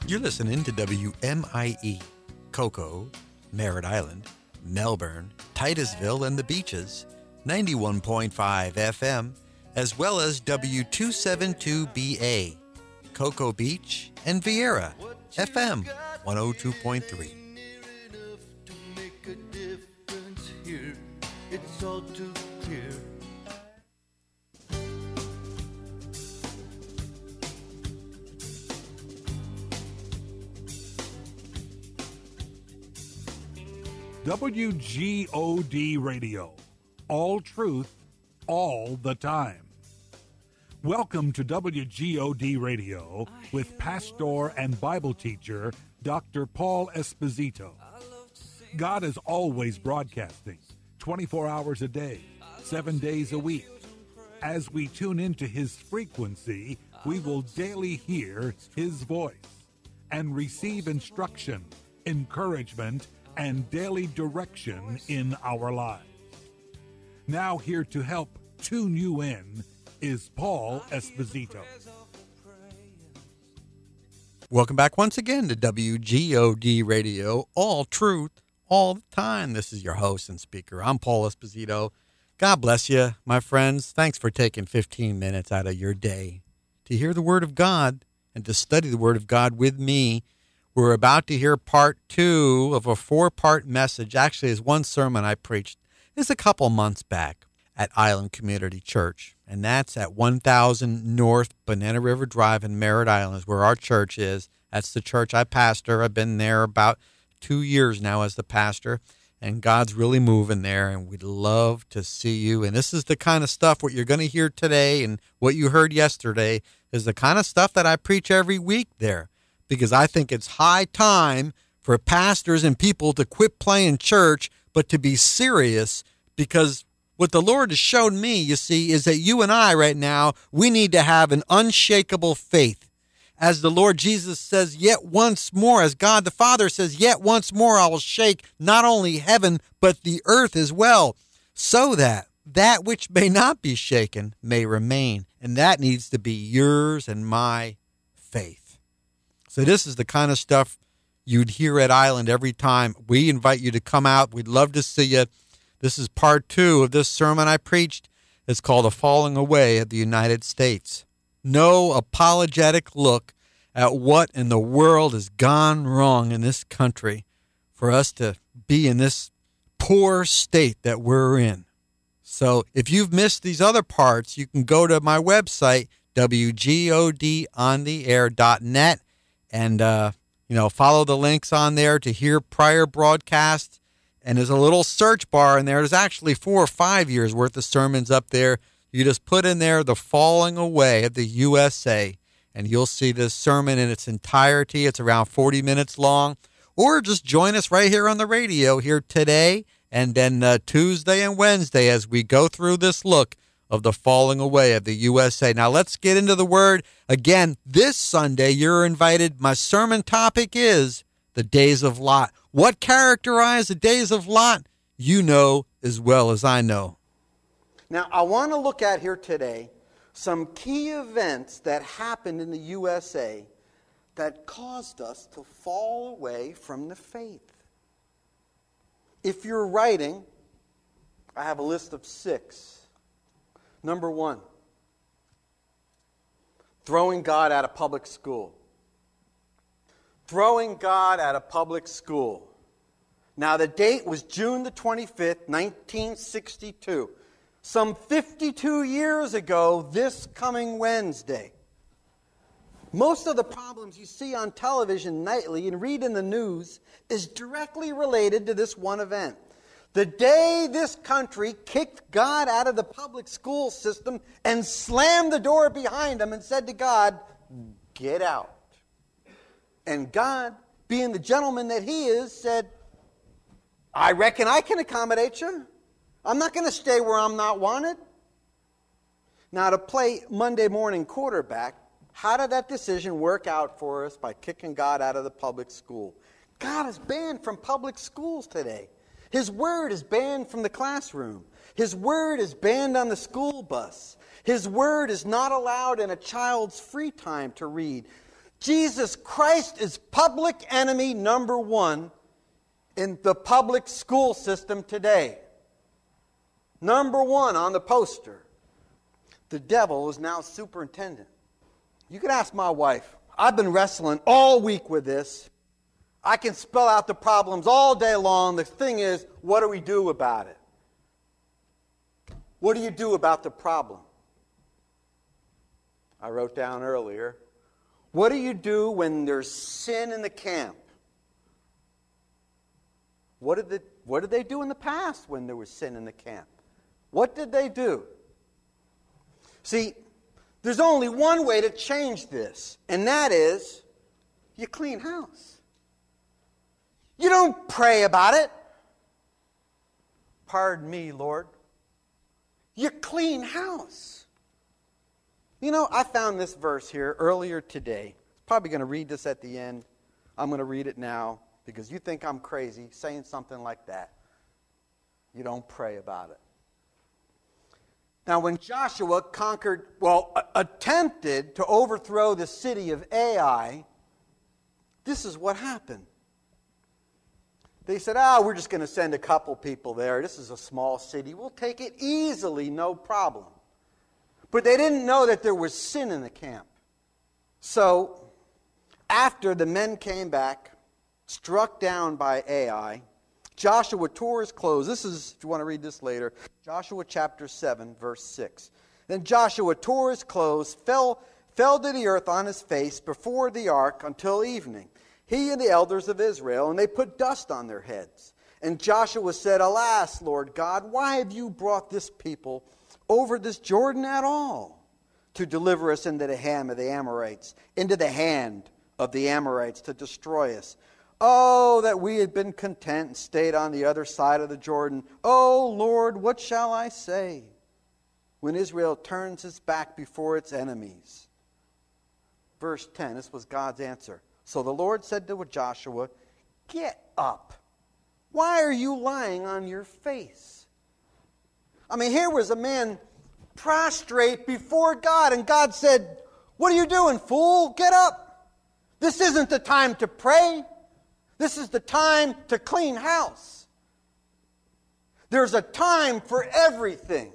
You're listening to WMIE, Cocoa, Merritt Island, Melbourne, Titusville, and the Beaches, 91.5 FM, as well as W272BA, Cocoa Beach, and Vieira, FM 102.3. It's all too clear. WGOD Radio. All truth, all the time. Welcome to WGOD Radio with pastor and Bible teacher Dr. Paul Esposito. God is always broadcasting 24 hours a day, 7 days a week. As we tune into his frequency, we will daily hear his voice and receive instruction, encouragement, and daily direction in our lives. Now here to help tune you in is Paul Esposito. Welcome back once again to WGOD Radio, all truth, all the time. This is your host and speaker. I'm Paul Esposito. God bless you, my friends. Thanks for taking 15 minutes out of your day to hear the Word of God and to study the Word of God with me. We're about to hear part 2 of a 4-part message. Actually, it's one sermon I preached. It's a couple months back at Island Community Church, and that's at 1000 North Banana River Drive in Merritt Island is where our church is. That's the church I pastor. I've been there about 2 years now as the pastor, and God's really moving there, and we'd love to see you. And this is the kind of stuff, what you're going to hear today and what you heard yesterday is the kind of stuff that I preach every week there, because I think it's high time for pastors and people to quit playing church, but to be serious, because what the Lord has shown me, you see, is that you and I right now, we need to have an unshakable faith. As the Lord Jesus says, yet once more, as God the Father says, yet once more I will shake not only heaven, but the earth as well, so that that which may not be shaken may remain. And that needs to be yours and my faith. So this is the kind of stuff you'd hear at Island every time. We invite you to come out. We'd love to see you. This is part 2 of this sermon I preached. It's called The Falling Away of the United States. No apologetic look at what in the world has gone wrong in this country for us to be in this poor state that we're in. So if you've missed these other parts, you can go to my website, wgodontheair.net, and follow the links on there to hear prior broadcasts. And there's a little search bar in there. There's actually 4 or 5 years worth of sermons up there. You just put in there The Falling Away of the USA, and you'll see this sermon in its entirety. It's around 40 minutes long. Or just join us right here on the radio here today and then Tuesday and Wednesday as we go through this look of the falling away of the USA. Now let's get into the Word. Again, this Sunday you're invited. My sermon topic is the days of Lot. What characterized the days of Lot? You know as well as I know. Now, I want to look at here today some key events that happened in the USA that caused us to fall away from the faith. If you're writing, I have a list of 6. Number 1, throwing God out of public school. Throwing God out of public school. Now, the date was June the 25th, 1962. Some 52 years ago, this coming Wednesday. Most of the problems you see on television nightly and read in the news is directly related to this one event. The day this country kicked God out of the public school system and slammed the door behind him and said to God, "Get out." And God, being the gentleman that he is, said, "I reckon I can accommodate you. I'm not going to stay where I'm not wanted." Now, to play Monday morning quarterback, how did that decision work out for us by kicking God out of the public school? God is banned from public schools today. His word is banned from the classroom. His word is banned on the school bus. His word is not allowed in a child's free time to read. Jesus Christ is public enemy number one in the public school system today. Number one on the poster. The devil is now superintendent. You can ask my wife. I've been wrestling all week with this. I can spell out the problems all day long. The thing is, what do we do about it? What do you do about the problem? I wrote down earlier, what do you do when there's sin in the camp? What did they do in the past when there was sin in the camp? What did they do? See, there's only one way to change this, and that is you clean house. You don't pray about it. Pardon me, Lord. You clean house. You know, I found this verse here earlier today. I'm probably going to read this at the end. I'm going to read it now because you think I'm crazy saying something like that. You don't pray about it. Now, when Joshua attempted to overthrow the city of Ai, this is what happened. They said, we're just going to send a couple people there. This is a small city. We'll take it easily, no problem. But they didn't know that there was sin in the camp. So, after the men came back, struck down by Ai, Joshua tore his clothes. This is, if you want to read this later, Joshua chapter 7, verse 6. Then Joshua tore his clothes, fell to the earth on his face before the ark until evening, he and the elders of Israel, and they put dust on their heads. And Joshua said, Alas, Lord God, why have you brought this people over this Jordan at all, to deliver us into the hand of the Amorites, into the hand of the Amorites to destroy us? Oh, that we had been content and stayed on the other side of the Jordan. Oh, Lord, what shall I say when Israel turns its back before its enemies? Verse 10, this was God's answer. So the Lord said to Joshua, Get up. Why are you lying on your face? I mean, here was a man prostrate before God, and God said, What are you doing, fool? Get up. This isn't the time to pray. This is the time to clean house. There's a time for everything.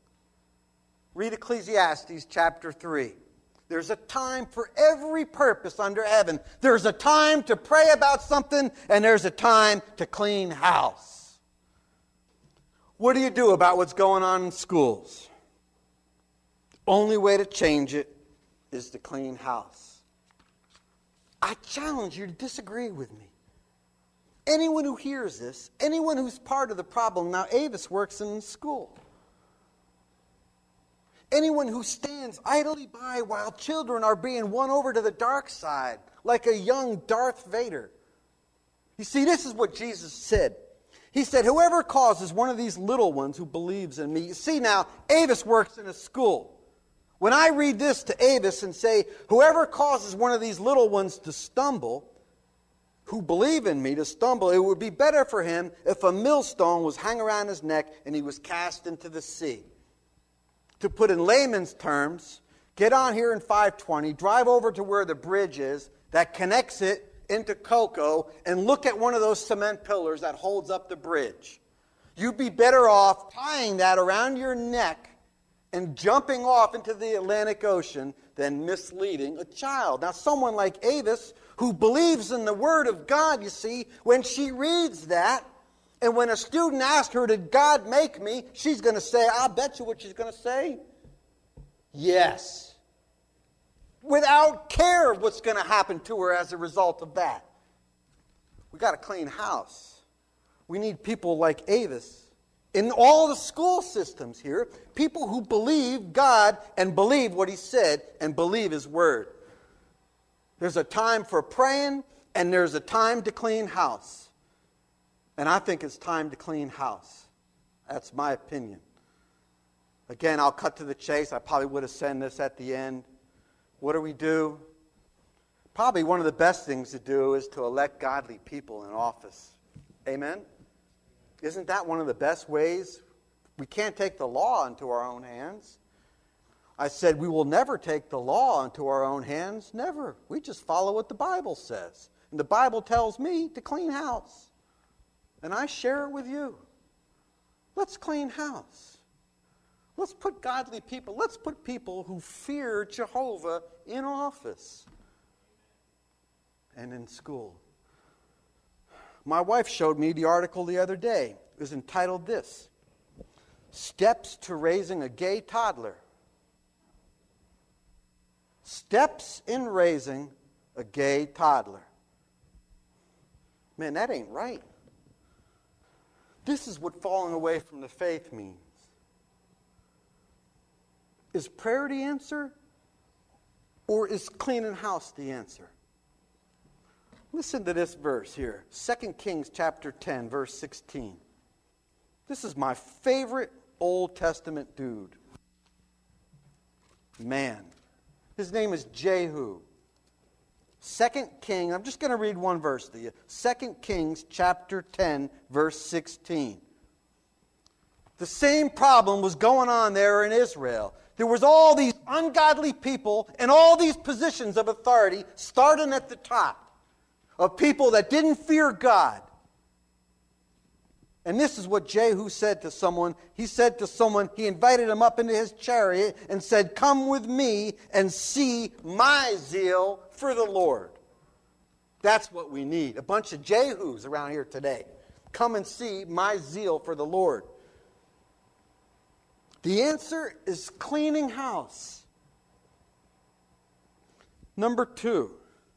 Read Ecclesiastes chapter 3. There's a time for every purpose under heaven. There's a time to pray about something, and there's a time to clean house. What do you do about what's going on in schools? The only way to change it is to clean house. I challenge you to disagree with me. Anyone who hears this, anyone who's part of the problem, now Avis works in school. Anyone who stands idly by while children are being won over to the dark side, like a young Darth Vader. You see, this is what Jesus said. He said, whoever causes one of these little ones who believes in me. You see now, Avis works in a school. When I read this to Avis and say, whoever causes one of these little ones to stumble, who believe in me to stumble, it would be better for him if a millstone was hung around his neck and he was cast into the sea. To put in layman's terms, get on here in 520, drive over to where the bridge is that connects it into Cocoa, and look at one of those cement pillars that holds up the bridge. You'd be better off tying that around your neck and jumping off into the Atlantic Ocean than misleading a child. Now, someone like Avis, who believes in the Word of God, you see, when she reads that, and when a student asks her, did God make me? She's going to say, I'll bet you what she's going to say. Yes. Without care of what's going to happen to her as a result of that. We've got to clean house. We need people like Avis in all the school systems here. People who believe God and believe what He said and believe His Word. There's a time for praying and there's a time to clean house. And I think it's time to clean house. That's my opinion. Again, I'll cut to the chase. I probably would have said this at the end. What do we do? Probably one of the best things to do is to elect godly people in office. Amen? Isn't that one of the best ways? We can't take the law into our own hands. I said, we will never take the law into our own hands. Never. We just follow what the Bible says. And the Bible tells me to clean house. And I share it with you. Let's clean house. Let's put godly people, let's put people who fear Jehovah in office and in school. My wife showed me the article the other day. It was entitled this: Steps to Raising a Gay Toddler. Steps in raising a gay toddler. Man, that ain't right. This is what falling away from the faith means. Is prayer the answer? Or is cleaning house the answer? Listen to this verse here. 2 Kings chapter 10, verse 16. This is my favorite Old Testament dude. Man. His name is Jehu. 2 Kings, I'm just going to read one verse to you. 2 Kings chapter 10, verse 16. The same problem was going on there in Israel. There was all these ungodly people in all these positions of authority, starting at the top, of people that didn't fear God. And this is what Jehu said to someone. He said to someone, he invited him up into his chariot and said, "Come with me and see my zeal for the Lord." That's what we need. A bunch of Jehus around here today. Come and see my zeal for the Lord. The answer is cleaning house. Number 2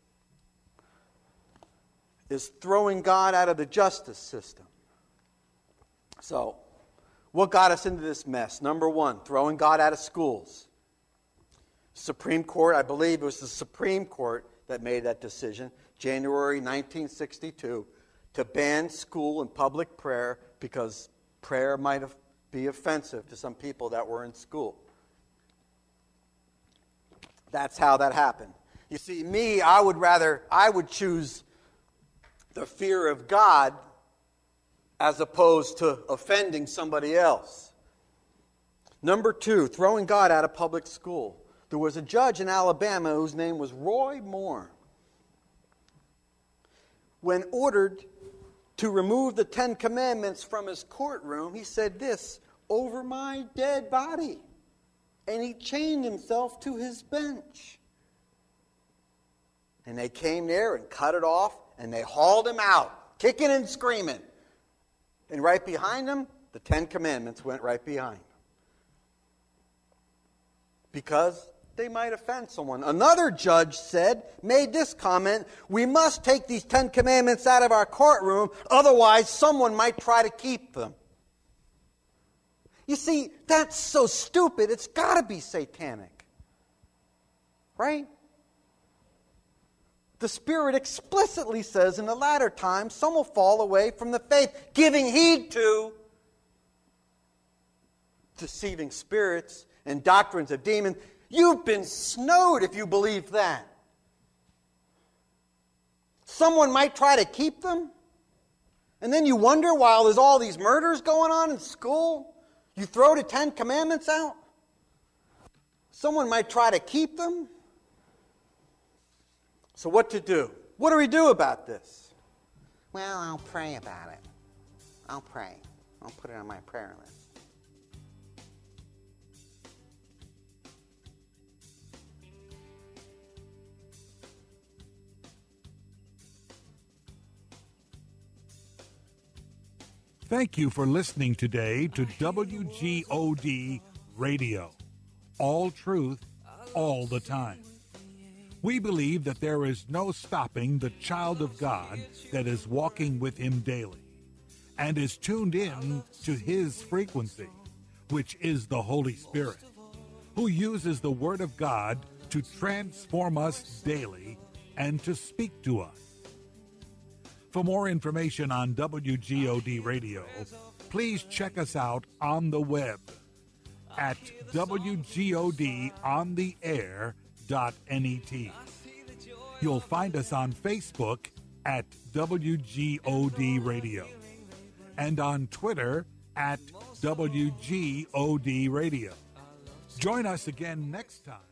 is throwing God out of the justice system. So, what got us into this mess? Number 1, throwing God out of schools. Supreme Court, I believe it was the Supreme Court that made that decision, January 1962, to ban school and public prayer because prayer might be offensive to some people that were in school. That's how that happened. You see, me, I would choose the fear of God as opposed to offending somebody else. Number 2, throwing God out of public school. There was a judge in Alabama whose name was Roy Moore. When ordered to remove the 10 Commandments from his courtroom, he said this: "Over my dead body." And he chained himself to his bench. And they came there and cut it off, and they hauled him out, kicking and screaming. And right behind him, the 10 Commandments went right behind him. Because they might offend someone. Another judge made this comment: "We must take these 10 Commandments out of our courtroom, otherwise someone might try to keep them." You see, that's so stupid, it's got to be satanic. Right? The Spirit explicitly says in the latter times some will fall away from the faith, giving heed to deceiving spirits and doctrines of demons. You've been snowed if you believe that. Someone might try to keep them, and then you wonder, while there's all these murders going on in school, you throw the 10 Commandments out? Someone might try to keep them? So what to do? What do we do about this? Well, I'll pray about it. I'll pray. I'll put it on my prayer list. Thank you for listening today to WGOD Radio. All truth, all the time. We believe that there is no stopping the child of God that is walking with Him daily and is tuned in to His frequency, which is the Holy Spirit, who uses the Word of God to transform us daily and to speak to us. For more information on WGOD Radio, please check us out on the web at WGODontheair.net. You'll find us on Facebook at WGOD Radio and on Twitter at WGOD Radio. Join us again next time